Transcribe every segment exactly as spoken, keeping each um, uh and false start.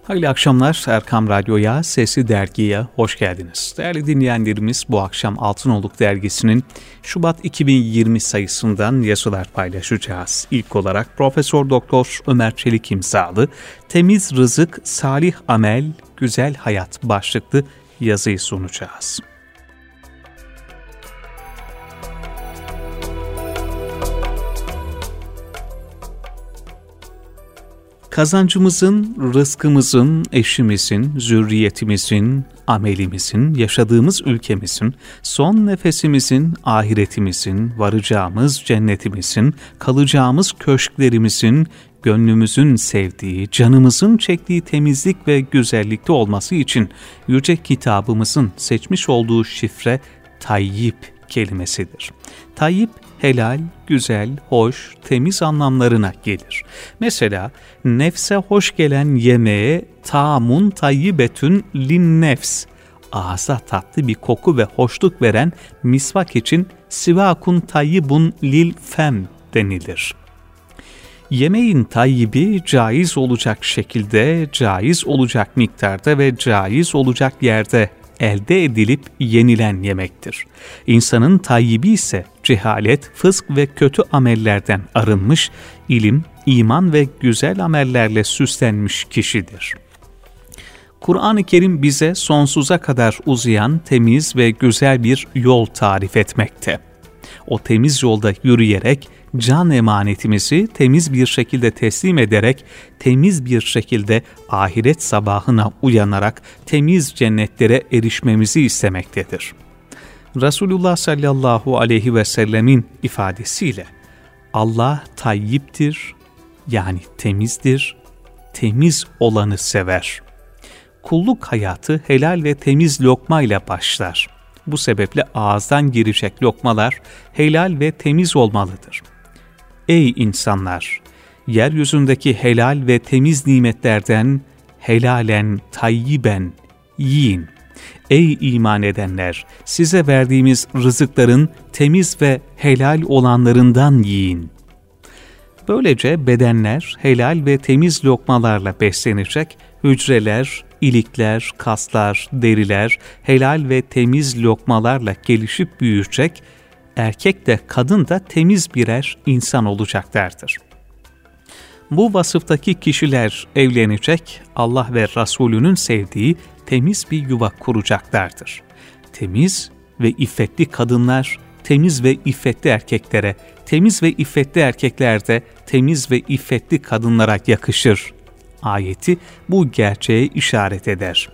Hayırlı akşamlar. Erkam Radyo'ya, Sesli Dergi'ye hoş geldiniz. Değerli dinleyenlerimiz, bu akşam Altınoluk Dergisi'nin Şubat iki bin yirmi sayısından yazılar paylaşacağız. İlk olarak Profesör Doktor Ömer Çelik imzalı Temiz Rızık, Salih Amel, Güzel Hayat başlıklı yazıyı sunacağız. Kazancımızın, rızkımızın, eşimizin, zürriyetimizin, amelimizin, yaşadığımız ülkemizin, son nefesimizin, ahiretimizin, varacağımız cennetimizin, kalacağımız köşklerimizin, gönlümüzün sevdiği, canımızın çektiği temizlik ve güzellikte olması için yüce kitabımızın seçmiş olduğu şifre tayyip kelimesidir. Tayyip, helal, güzel, hoş, temiz anlamlarına gelir. Mesela nefse hoş gelen yemeğe taamun tayyibetün linnefs, ağza tatlı bir koku ve hoşluk veren misvak için sivakun tayyibun lil fem denilir. Yemeğin tayyibi caiz olacak şekilde, caiz olacak miktarda ve caiz olacak yerde elde edilip yenilen yemektir. İnsanın tayyibi ise cehalet, fısk ve kötü amellerden arınmış, ilim, iman ve güzel amellerle süslenmiş kişidir. Kur'an-ı Kerim bize sonsuza kadar uzayan temiz ve güzel bir yol tarif etmekte. O temiz yolda yürüyerek, can emanetimizi temiz bir şekilde teslim ederek, temiz bir şekilde ahiret sabahına uyanarak temiz cennetlere erişmemizi istemektedir. Resulullah sallallahu aleyhi ve sellemin ifadesiyle Allah tayyiptir, yani temizdir, temiz olanı sever. Kulluk hayatı helal ve temiz lokmayla başlar. Bu sebeple ağızdan girecek lokmalar helal ve temiz olmalıdır. Ey insanlar! Yeryüzündeki helal ve temiz nimetlerden helalen, tayyiben yiyin. Ey iman edenler! Size verdiğimiz rızıkların temiz ve helal olanlarından yiyin. Böylece bedenler helal ve temiz lokmalarla beslenecek, hücreler, ilikler, kaslar, deriler helal ve temiz lokmalarla gelişip büyüyecek, erkek de kadın da temiz birer insan olacaklardır. Bu vasıftaki kişiler evlenecek, Allah ve Resulünün sevdiği temiz bir yuva kuracaklardır. Temiz ve iffetli kadınlar, temiz ve iffetli erkeklere, temiz ve iffetli erkekler de temiz ve iffetli kadınlara yakışır. Ayeti bu gerçeğe işaret eder.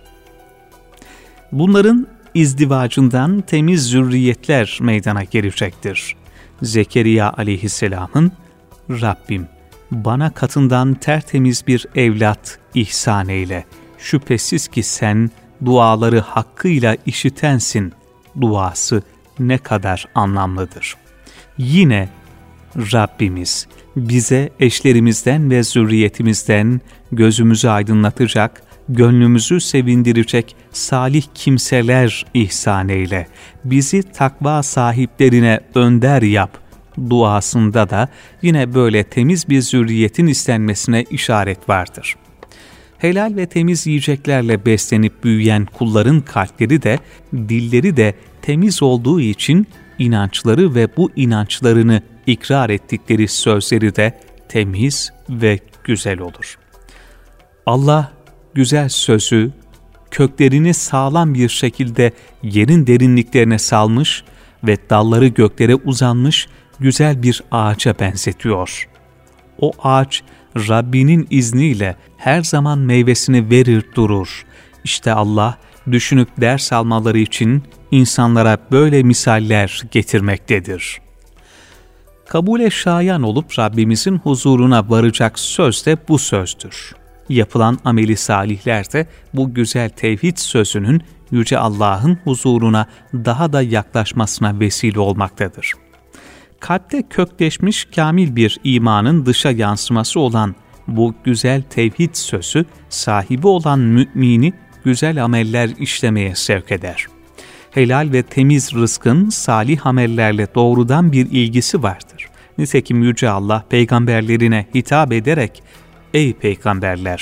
Bunların izdivacından temiz zürriyetler meydana gelecektir. Zekeriya aleyhisselamın, Rabbim bana katından tertemiz bir evlat ihsan eyle. Şüphesiz ki sen duaları hakkıyla işitensin. Duası ne kadar anlamlıdır. Yine Rabbimiz bize eşlerimizden ve zürriyetimizden gözümüzü aydınlatacak, gönlümüzü sevindirecek salih kimseler ihsan eyle. Bizi takva sahiplerine önder yap. Duasında da yine böyle temiz bir zürriyetin istenmesine işaret vardır. Helal ve temiz yiyeceklerle beslenip büyüyen kulların kalpleri de, dilleri de temiz olduğu için inançları ve bu inançlarını ikrar ettikleri sözleri de temiz ve güzel olur. Allah güzel sözü, köklerini sağlam bir şekilde yerin derinliklerine salmış ve dalları göklere uzanmış güzel bir ağaca benzetiyor. O ağaç Rabbinin izniyle her zaman meyvesini verir durur. İşte Allah düşünüp ders almaları için insanlara böyle misaller getirmektedir. Kabule şayan olup Rabbimizin huzuruna varacak söz de bu sözdür. Yapılan ameli salihler de bu güzel tevhid sözünün Yüce Allah'ın huzuruna daha da yaklaşmasına vesile olmaktadır. Kalpte kökleşmiş kamil bir imanın dışa yansıması olan bu güzel tevhid sözü sahibi olan mümini güzel ameller işlemeye sevk eder. Helal ve temiz rızkın salih amellerle doğrudan bir ilgisi vardır. Nitekim Yüce Allah peygamberlerine hitap ederek, "Ey peygamberler,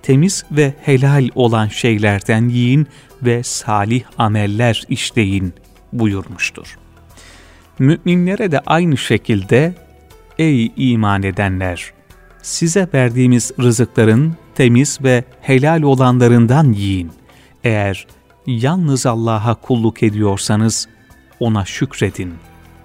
temiz ve helal olan şeylerden yiyin ve salih ameller işleyin buyurmuştur. Müminlere de aynı şekilde ey iman edenler! Size verdiğimiz rızıkların temiz ve helal olanlarından yiyin. Eğer yalnız Allah'a kulluk ediyorsanız ona şükredin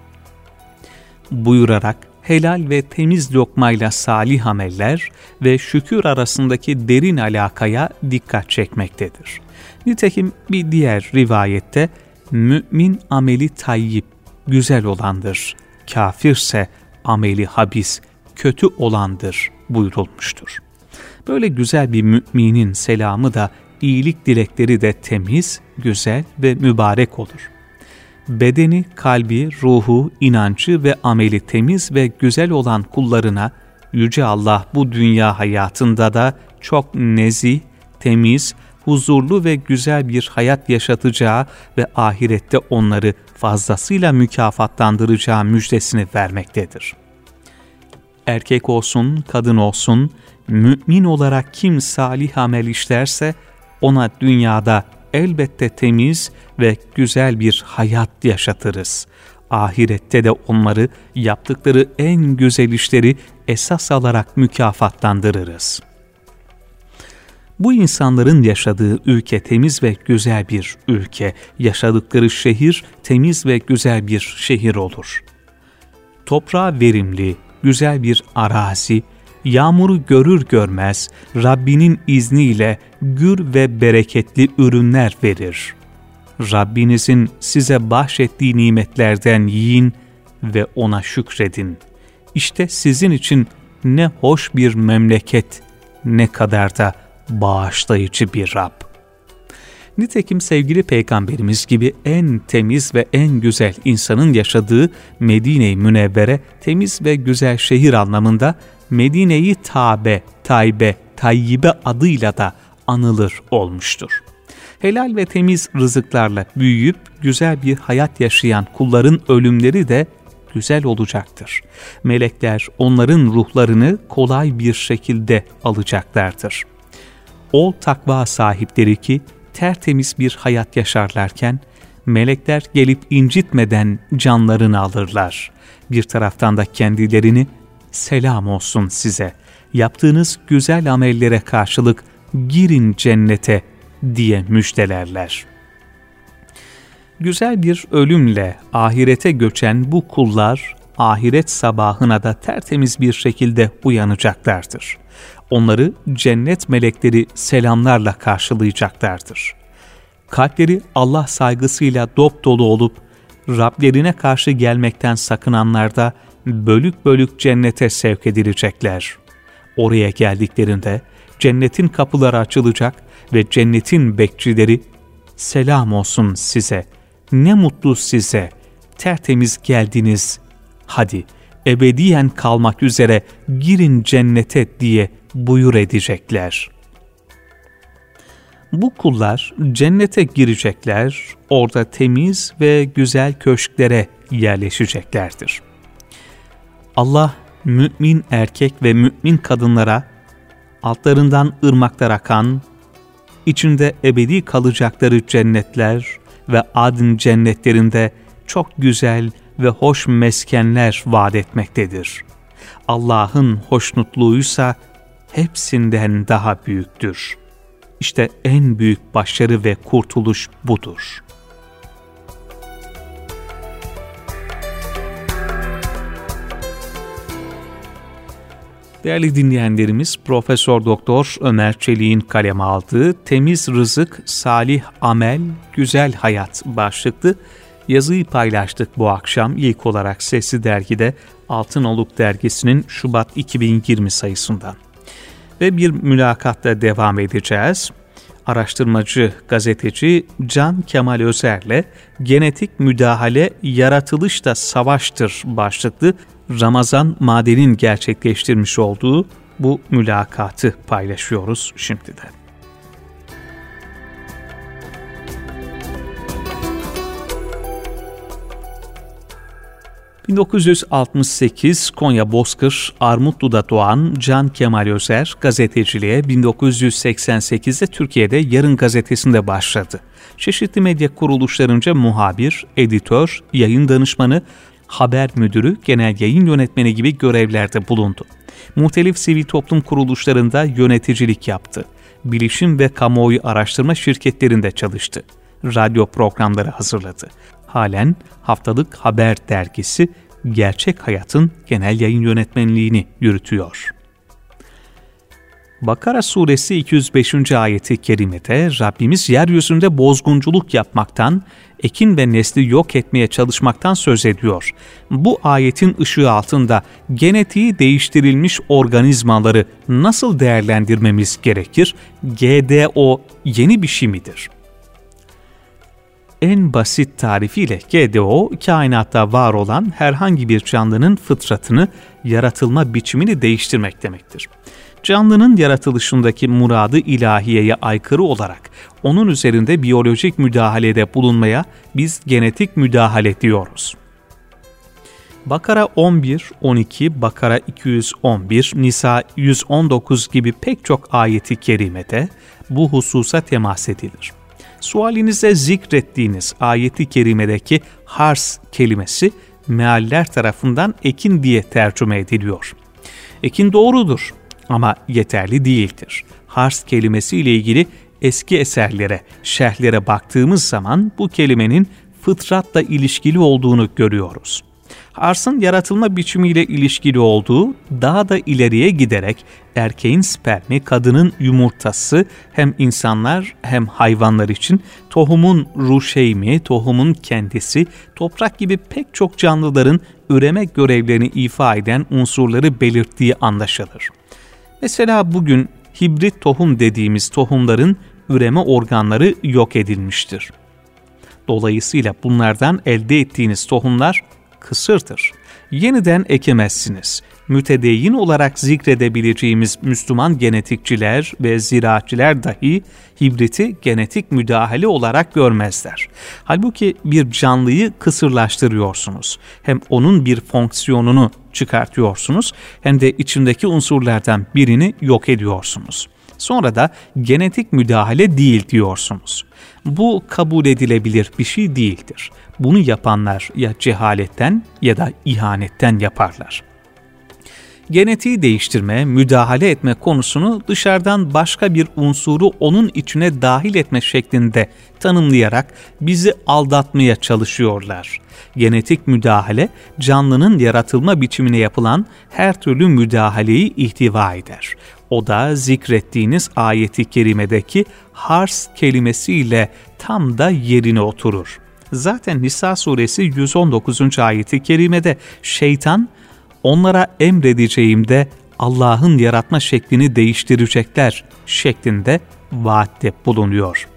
buyurarak helal ve temiz lokmayla salih ameller ve şükür arasındaki derin alakaya dikkat çekmektedir. Nitekim bir diğer rivayette mümin ameli tayyip, güzel olandır, kafirse ameli habis, kötü olandır buyurulmuştur. Böyle güzel bir müminin selamı da iyilik dilekleri de temiz, güzel ve mübarek olur. Bedeni, kalbi, ruhu, inancı ve ameli temiz ve güzel olan kullarına Yüce Allah bu dünya hayatında da çok nezih, temiz, huzurlu ve güzel bir hayat yaşatacağı ve ahirette onları fazlasıyla mükafatlandıracağı müjdesini vermektedir. Erkek olsun, kadın olsun, mümin olarak kim salih amel işlerse ona dünyada elbette temiz ve güzel bir hayat yaşatırız. Ahirette de onları yaptıkları en güzel işleri esas alarak mükafatlandırırız. Bu insanların yaşadığı ülke temiz ve güzel bir ülke, yaşadıkları şehir temiz ve güzel bir şehir olur. Toprağı verimli, güzel bir arazi, yağmuru görür görmez Rabbinin izniyle gür ve bereketli ürünler verir. Rabbinizin size bahşettiği nimetlerden yiyin ve ona şükredin. İşte sizin için ne hoş bir memleket, ne kadar da bağışlayıcı bir Rab. Nitekim sevgili Peygamberimiz gibi en temiz ve en güzel insanın yaşadığı Medine-i Münevvere temiz ve güzel şehir anlamında Medine-i Tabe, Taybe, Tayyibe adıyla da anılır olmuştur. Helal ve temiz rızıklarla büyüyüp güzel bir hayat yaşayan kulların ölümleri de güzel olacaktır. Melekler onların ruhlarını kolay bir şekilde alacaklardır. O takva sahipleri ki tertemiz bir hayat yaşarlarken melekler gelip incitmeden canlarını alırlar. Bir taraftan da kendilerini selam olsun size, yaptığınız güzel amellere karşılık girin cennete diye müjdelerler. Güzel bir ölümle ahirete göçen bu kullar ahiret sabahına da tertemiz bir şekilde uyanacaklardır. Onları cennet melekleri selamlarla karşılayacaklardır. Kalpleri Allah saygısıyla dopdolu olup Rablerine karşı gelmekten sakınanlar da bölük bölük cennete sevk edilecekler. Oraya geldiklerinde cennetin kapıları açılacak ve cennetin bekçileri selam olsun size, ne mutlu size, tertemiz geldiniz, hadi ebediyen kalmak üzere girin cennete diye buyur edecekler. Bu kullar cennete girecekler, orada temiz ve güzel köşklere yerleşeceklerdir. Allah mümin erkek ve mümin kadınlara altlarından ırmaklar akan, içinde ebedi kalacakları cennetler ve adn cennetlerinde çok güzel ve hoş meskenler vaat etmektedir. Allah'ın hoşnutluğuysa hepsinden daha büyüktür. İşte en büyük başarı ve kurtuluş budur. Değerli dinleyenlerimiz, Profesör Doktor Ömer Çelik'in kaleme aldığı Temiz Rızık, Salih Amel, Güzel Hayat başlıklı yazıyı paylaştık bu akşam ilk olarak Sesli Dergi'de Altınoluk Dergisi'nin Şubat iki bin yirmi sayısından. Ve bir mülakatla devam edeceğiz. Araştırmacı, gazeteci Can Kemal Özer'le Genetik Müdahale Yaratılışta Savaştır başlıklı Ramazan Maden'in gerçekleştirmiş olduğu bu mülakatı paylaşıyoruz şimdiden. bin dokuz yüz altmış sekiz Konya Bozkır Armutlu'da doğan Can Kemal Özer gazeteciliğe bin dokuz yüz seksen sekizde Türkiye'de Yarın gazetesinde başladı. Çeşitli medya kuruluşlarınca muhabir, editör, yayın danışmanı, haber müdürü, genel yayın yönetmeni gibi görevlerde bulundu. Muhtelif sivil toplum kuruluşlarında yöneticilik yaptı. Bilişim ve kamuoyu araştırma şirketlerinde çalıştı. Radyo programları hazırladı. Halen Haftalık Haber dergisi Gerçek Hayat'ın genel yayın yönetmenliğini yürütüyor. Bakara suresi iki yüz beşinci ayeti kerimede Rabbimiz yeryüzünde bozgunculuk yapmaktan, ekin ve nesli yok etmeye çalışmaktan söz ediyor. Bu ayetin ışığı altında genetiği değiştirilmiş organizmaları nasıl değerlendirmemiz gerekir? G D O yeni bir şey midir? En basit tarifiyle G D O, kainatta var olan herhangi bir canlının fıtratını, yaratılma biçimini değiştirmek demektir. Canlının yaratılışındaki muradı ilahiyeye aykırı olarak onun üzerinde biyolojik müdahalede bulunmaya biz genetik müdahale diyoruz. Bakara on bir, on iki, Bakara iki yüz on bir, Nisa yüz on dokuz gibi pek çok ayeti kerimede bu hususa temas edilir. Sualinize zikrettiğiniz ayeti kerimedeki hars kelimesi mealler tarafından ekin diye tercüme ediliyor. Ekin doğrudur ama yeterli değildir. Hars kelimesiyle ilgili eski eserlere, şerhlere baktığımız zaman bu kelimenin fıtratla ilişkili olduğunu görüyoruz. Hars'ın yaratılma biçimiyle ilişkili olduğu daha da ileriye giderek erkeğin spermi, kadının yumurtası hem insanlar hem hayvanlar için tohumun ruşeymi, tohumun kendisi, toprak gibi pek çok canlıların üreme görevlerini ifa eden unsurları belirttiği anlaşılır. Mesela bugün hibrit tohum dediğimiz tohumların üreme organları yok edilmiştir. Dolayısıyla bunlardan elde ettiğiniz tohumlar kısırdır. Yeniden ekemezsiniz. Mütedeyyin olarak zikredebileceğimiz Müslüman genetikçiler ve ziraatçiler dahi hibriti genetik müdahale olarak görmezler. Halbuki bir canlıyı kısırlaştırıyorsunuz. Hem onun bir fonksiyonunu çıkartıyorsunuz hem de içindeki unsurlardan birini yok ediyorsunuz. Sonra da genetik müdahale değil diyorsunuz. Bu kabul edilebilir bir şey değildir. Bunu yapanlar ya cehaletten ya da ihanetten yaparlar. Genetiği değiştirme, müdahale etme konusunu dışarıdan başka bir unsuru onun içine dahil etme şeklinde tanımlayarak bizi aldatmaya çalışıyorlar. Genetik müdahale, canlının yaratılma biçimine yapılan her türlü müdahaleyi ihtiva eder. O da zikrettiğiniz ayeti kerimedeki hars kelimesiyle tam da yerine oturur. Zaten Nisa suresi yüz on dokuzuncu ayeti kerimede şeytan, onlara emredeceğimde Allah'ın yaratma şeklini değiştirecekler şeklinde vaatte bulunuyor.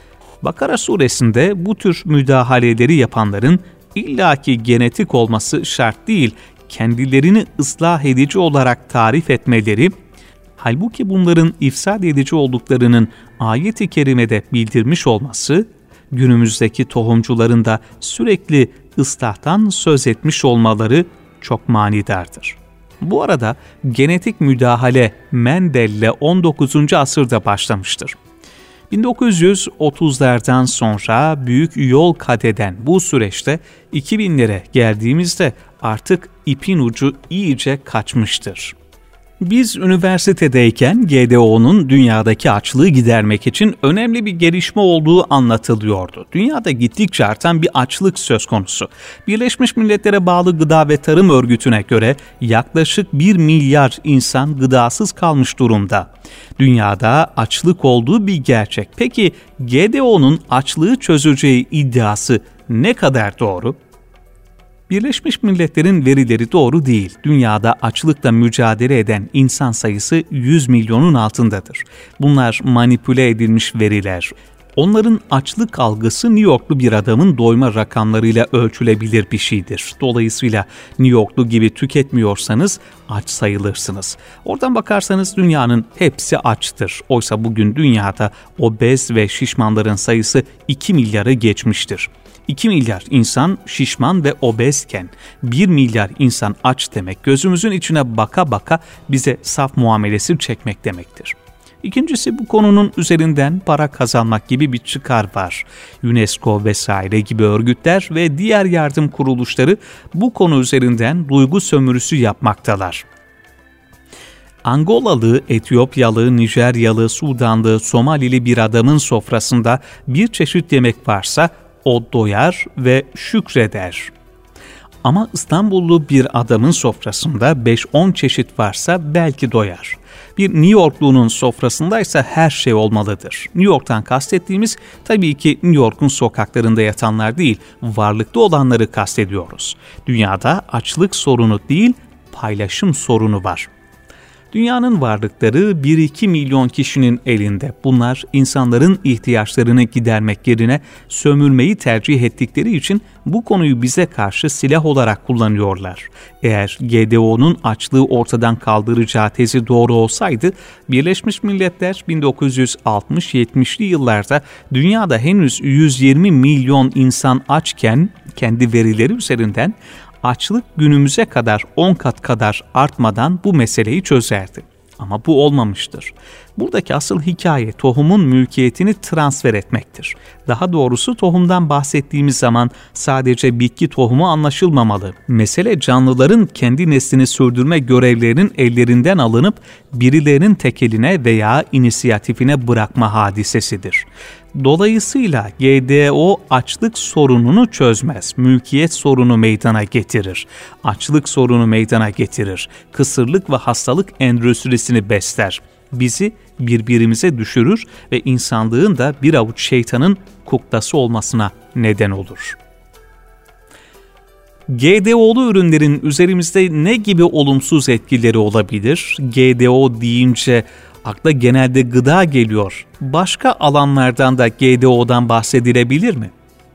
Bakara suresinde bu tür müdahaleleri yapanların illaki genetik olması şart değil, kendilerini ıslah edici olarak tarif etmeleri, halbuki bunların ifsad edici olduklarının ayet-i kerimede bildirmiş olması, günümüzdeki tohumcuların da sürekli ıslahtan söz etmiş olmaları çok manidardır. Bu arada genetik müdahale Mendel'le on dokuzuncu asırda başlamıştır. bin dokuz yüz otuzlardan sonra büyük yol kat eden bu süreçte iki binlere geldiğimizde artık ipin ucu iyice kaçmıştır. Biz üniversitedeyken G D O'nun dünyadaki açlığı gidermek için önemli bir gelişme olduğu anlatılıyordu. Dünyada gittikçe artan bir açlık söz konusu. Birleşmiş Milletler'e bağlı Gıda ve Tarım Örgütü'ne göre yaklaşık bir milyar insan gıdasız kalmış durumda. Dünyada açlık olduğu bir gerçek. Peki G D O'nun açlığı çözeceği iddiası ne kadar doğru? Birleşmiş Milletler'in verileri doğru değil. Dünyada açlıkla mücadele eden insan sayısı yüz milyonun altındadır. Bunlar manipüle edilmiş veriler. Onların açlık algısı New Yorklu bir adamın doyma rakamlarıyla ölçülebilir bir şeydir. Dolayısıyla New Yorklu gibi tüketmiyorsanız aç sayılırsınız. Oradan bakarsanız dünyanın hepsi açtır. Oysa bugün dünyada obez ve şişmanların sayısı iki milyarı geçmiştir. iki milyar insan şişman ve obezken bir milyar insan aç demek, gözümüzün içine baka baka bize saf muamelesi çekmek demektir. İkincisi, bu konunun üzerinden para kazanmak gibi bir çıkar var. UNESCO vesaire gibi örgütler ve diğer yardım kuruluşları bu konu üzerinden duygu sömürüsü yapmaktalar. Angolalı, Etiyopyalı, Nijeryalı, Sudanlı, Somalili bir adamın sofrasında bir çeşit yemek varsa o doyar ve şükreder. Ama İstanbullu bir adamın sofrasında beş on çeşit varsa belki doyar. Bir New Yorklu'nun sofrasındaysa her şey olmalıdır. New York'tan kastettiğimiz tabii ki New York'un sokaklarında yatanlar değil, varlıklı olanları kastediyoruz. Dünyada açlık sorunu değil, paylaşım sorunu var. Dünyanın varlıkları bir iki milyon kişinin elinde. Bunlar insanların ihtiyaçlarını gidermek yerine sömürmeyi tercih ettikleri için bu konuyu bize karşı silah olarak kullanıyorlar. Eğer G D O'nun açlığı ortadan kaldıracağı tezi doğru olsaydı, Birleşmiş Milletler bin dokuz yüz altmış yetmişli yıllarda dünyada henüz yüz yirmi milyon insan açken kendi verileri üzerinden açlık günümüze kadar on kat kadar artmadan bu meseleyi çözerdi. Ama bu olmamıştır. Buradaki asıl hikaye tohumun mülkiyetini transfer etmektir. Daha doğrusu tohumdan bahsettiğimiz zaman sadece bitki tohumu anlaşılmamalı. Mesele canlıların kendi neslini sürdürme görevlerinin ellerinden alınıp birilerinin tekeline veya inisiyatifine bırakma hadisesidir. Dolayısıyla G D O açlık sorununu çözmez, mülkiyet sorunu meydana getirir. Açlık sorunu meydana getirir, kısırlık ve hastalık endüstrisini besler. Bizi birbirimize düşürür ve insanlığın da bir avuç şeytanın kuklası olmasına neden olur. G D O'lu ürünlerin üzerimizde ne gibi olumsuz etkileri olabilir? G D O deyince akla genelde gıda geliyor. Başka alanlardan da G D O'dan bahsedilebilir mi?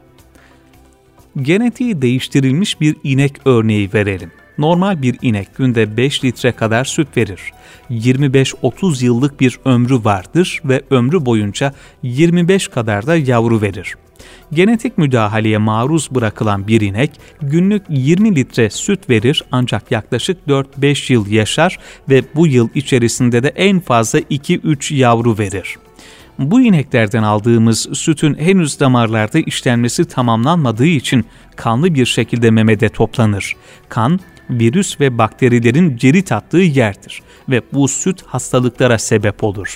Genetiği değiştirilmiş bir inek örneği verelim. Normal bir inek günde beş litre kadar süt verir. yirmi beş otuz yıllık bir ömrü vardır ve ömrü boyunca yirmi beş kadar da yavru verir. Genetik müdahaleye maruz bırakılan bir inek günlük yirmi litre süt verir ancak yaklaşık dört beş yıl yaşar ve bu yıl içerisinde de en fazla iki üç yavru verir. Bu ineklerden aldığımız sütün henüz damarlarda işlenmesi tamamlanmadığı için kanlı bir şekilde memede toplanır. Kan, virüs ve bakterilerin cirit attığı yerdir ve bu süt hastalıklara sebep olur.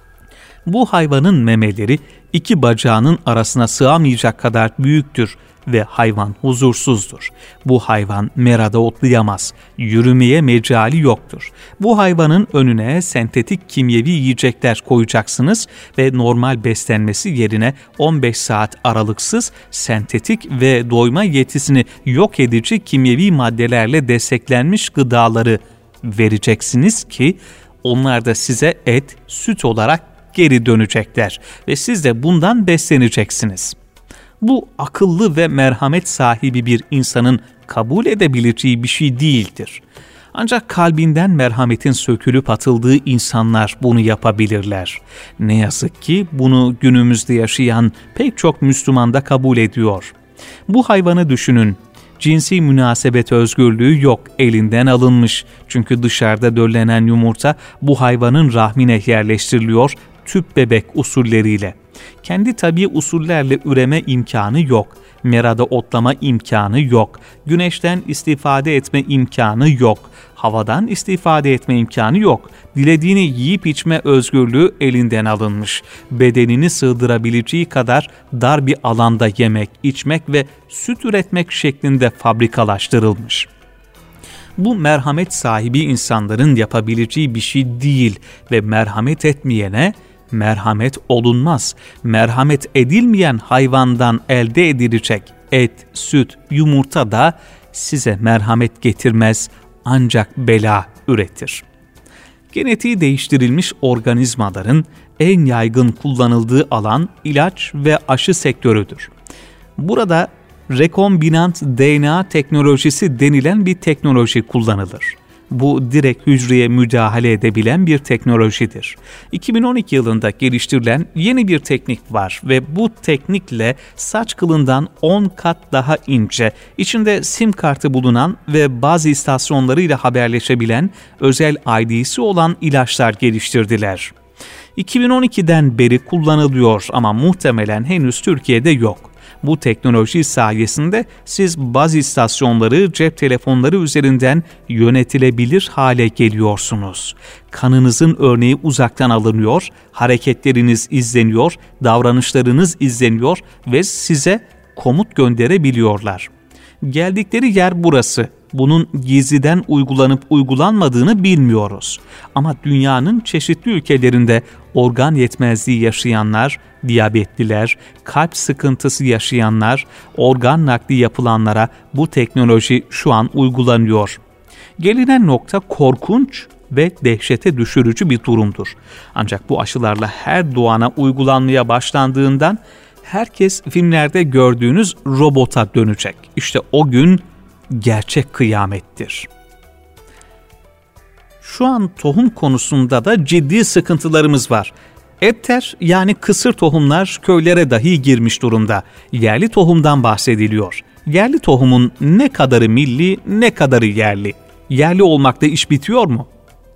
Bu hayvanın memeleri iki bacağının arasına sığamayacak kadar büyüktür ve hayvan huzursuzdur. Bu hayvan merada otlayamaz, yürümeye mecali yoktur. Bu hayvanın önüne sentetik kimyevi yiyecekler koyacaksınız ve normal beslenmesi yerine on beş saat aralıksız sentetik ve doyma yetisini yok edici kimyevi maddelerle desteklenmiş gıdaları vereceksiniz ki onlar da size et, süt olarak geri dönecekler ve siz de bundan besleneceksiniz. Bu akıllı ve merhamet sahibi bir insanın kabul edebileceği bir şey değildir. Ancak kalbinden merhametin sökülüp atıldığı insanlar bunu yapabilirler. Ne yazık ki bunu günümüzde yaşayan pek çok Müslüman da kabul ediyor. Bu hayvanı düşünün. Cinsi münasebet özgürlüğü yok, elinden alınmış. Çünkü dışarıda döllenen yumurta bu hayvanın rahmine yerleştiriliyor, tüp bebek usulleriyle. Kendi tabii usullerle üreme imkanı yok. Merada otlama imkanı yok. Güneşten istifade etme imkanı yok. Havadan istifade etme imkanı yok. Dilediğini yiyip içme özgürlüğü elinden alınmış. Bedenini sığdırabileceği kadar dar bir alanda yemek, içmek ve süt üretmek şeklinde fabrikalaştırılmış. Bu merhamet sahibi insanların yapabileceği bir şey değil ve merhamet etmeyene merhamet olunmaz. Merhamet edilmeyen hayvandan elde edilecek et, süt, yumurta da size merhamet getirmez, ancak bela üretir. Genetiği değiştirilmiş organizmaların en yaygın kullanıldığı alan ilaç ve aşı sektörüdür. Burada rekombinant D N A teknolojisi denilen bir teknoloji kullanılır. Bu direkt hücreye müdahale edebilen bir teknolojidir. iki bin on iki yılında geliştirilen yeni bir teknik var ve bu teknikle saç kılından on kat daha ince, içinde sim kartı bulunan ve bazı istasyonlarıyla haberleşebilen özel I D'si olan ilaçlar geliştirdiler. iki bin on ikiden beri kullanılıyor ama muhtemelen henüz Türkiye'de yok. Bu teknoloji sayesinde siz baz istasyonları cep telefonları üzerinden yönetilebilir hale geliyorsunuz. Kanınızın örneği uzaktan alınıyor, hareketleriniz izleniyor, davranışlarınız izleniyor ve size komut gönderebiliyorlar. Geldikleri yer burası. Bunun gizliden uygulanıp uygulanmadığını bilmiyoruz. Ama dünyanın çeşitli ülkelerinde organ yetmezliği yaşayanlar, diyabetliler, kalp sıkıntısı yaşayanlar, organ nakli yapılanlara bu teknoloji şu an uygulanıyor. Gelinen nokta korkunç ve dehşete düşürücü bir durumdur. Ancak bu aşılarla her doğana uygulanmaya başlandığından herkes filmlerde gördüğünüz robota dönecek. İşte o gün gerçek kıyamettir. Şu an tohum konusunda da ciddi sıkıntılarımız var. Etter yani kısır tohumlar köylere dahi girmiş durumda. Yerli tohumdan bahsediliyor. Yerli tohumun ne kadarı milli, ne kadarı yerli? Yerli olmakta iş bitiyor mu?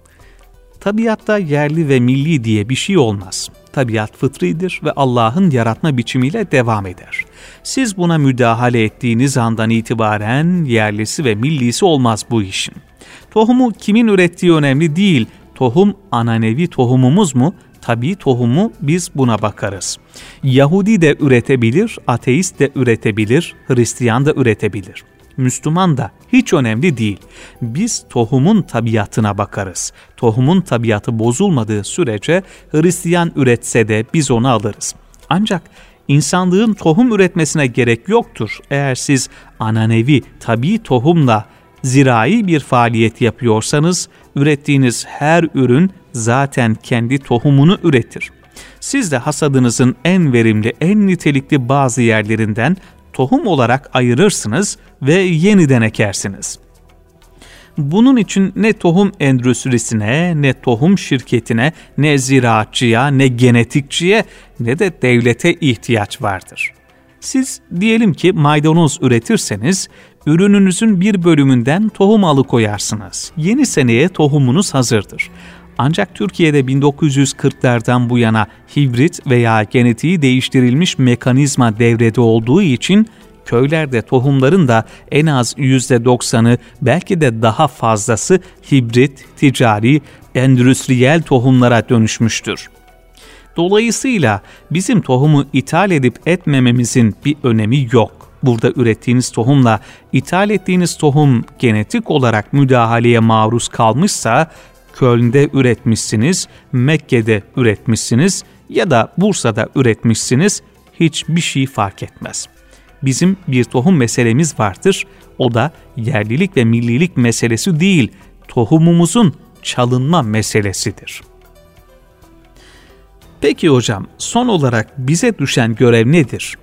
Tabiatta yerli ve milli diye bir şey olmaz. Tabiat fıtridir ve Allah'ın yaratma biçimiyle devam eder. Siz buna müdahale ettiğiniz andan itibaren yerlisi ve millisi olmaz bu işin. Tohumu kimin ürettiği önemli değil. Tohum ananevi tohumumuz mu? Tabii tohumu biz buna bakarız. Yahudi de üretebilir, ateist de üretebilir, Hristiyan da üretebilir. Müslüman da hiç önemli değil. Biz tohumun tabiatına bakarız. Tohumun tabiatı bozulmadığı sürece Hristiyan üretse de biz onu alırız. Ancak insanlığın tohum üretmesine gerek yoktur. Eğer siz ananevi, tabii tohumla zirai bir faaliyet yapıyorsanız, ürettiğiniz her ürün zaten kendi tohumunu üretir. Siz de hasadınızın en verimli, en nitelikli bazı yerlerinden tohum olarak ayırırsınız ve yeniden ekersiniz. Bunun için ne tohum endüstrisine, ne tohum şirketine, ne ziraatçıya, ne genetikçiye, ne de devlete ihtiyaç vardır. Siz diyelim ki maydanoz üretirseniz, ürününüzün bir bölümünden tohum alıkoyarsınız. Yeni seneye tohumunuz hazırdır. Ancak Türkiye'de bin dokuz yüz kırklardan bu yana hibrit veya genetiği değiştirilmiş mekanizma devrede olduğu için köylerde tohumların da en az yüzde doksanı belki de daha fazlası hibrit, ticari, endüstriyel tohumlara dönüşmüştür. Dolayısıyla bizim tohumu ithal edip etmememizin bir önemi yok. Burada ürettiğiniz tohumla ithal ettiğiniz tohum genetik olarak müdahaleye maruz kalmışsa, Köln'de üretmişsiniz, Mekke'de üretmişsiniz ya da Bursa'da üretmişsiniz, hiçbir şey fark etmez. Bizim bir tohum meselemiz vardır, o da yerlilik ve millilik meselesi değil, tohumumuzun çalınma meselesidir. Peki hocam, son olarak bize düşen görev nedir?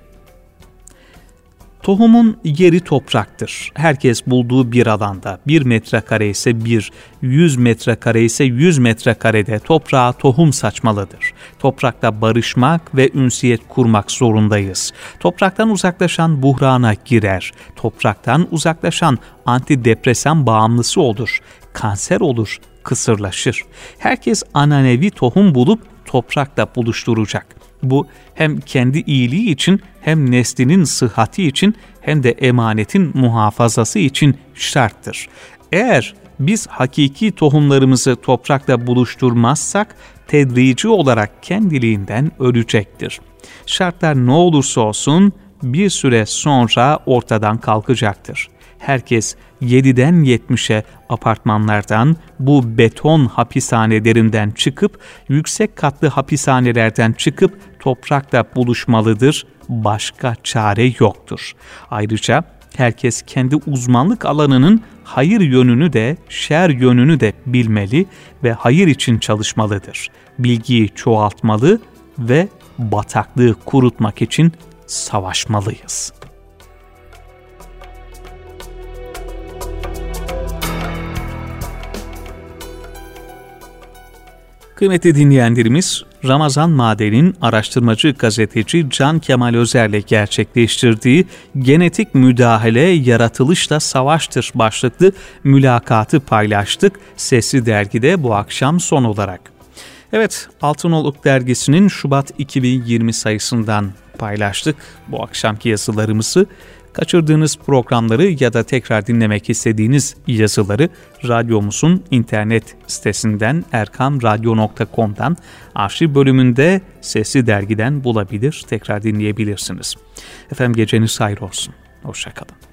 Tohumun yeri topraktır. Herkes bulduğu bir alanda, bir metrekare ise bir, yüz metrekare ise yüz metrekarede toprağa tohum saçmalıdır. Toprakla barışmak ve ünsiyet kurmak zorundayız. Topraktan uzaklaşan buhrana girer. Topraktan uzaklaşan antidepresan bağımlısı olur. Kanser olur, kısırlaşır. Herkes ananevi tohum bulup toprakla buluşturacak. Bu hem kendi iyiliği için hem neslinin sıhhati için hem de emanetin muhafazası için şarttır. Eğer biz hakiki tohumlarımızı toprakla buluşturmazsak tedrici olarak kendiliğinden ölecektir. Şartlar ne olursa olsun bir süre sonra ortadan kalkacaktır. Herkes yediden yetmişe apartmanlardan, bu beton hapishanelerinden çıkıp, yüksek katlı hapishanelerden çıkıp toprakla buluşmalıdır. Başka çare yoktur. Ayrıca herkes kendi uzmanlık alanının hayır yönünü de, şer yönünü de bilmeli ve hayır için çalışmalıdır. Bilgiyi çoğaltmalı ve bataklığı kurutmak için savaşmalıyız. Kıymetli dinleyenlerimiz, Ramazan Maden'in araştırmacı gazeteci Can Kemal Özer'le gerçekleştirdiği Genetik Müdahale Yaratılışla Savaştır başlıklı mülakatı paylaştık Sesli Dergi'de bu akşam son olarak. Evet, Altınoluk Dergisi'nin Şubat iki bin yirmi sayısından paylaştık bu akşamki yazılarımızı. Kaçırdığınız programları ya da tekrar dinlemek istediğiniz yazıları radyomuzun internet sitesinden erkam radyo nokta com'dan arşiv bölümünde Sesli Dergi'den bulabilir, tekrar dinleyebilirsiniz. Efendim, geceniz hayır olsun. Hoşça kalın.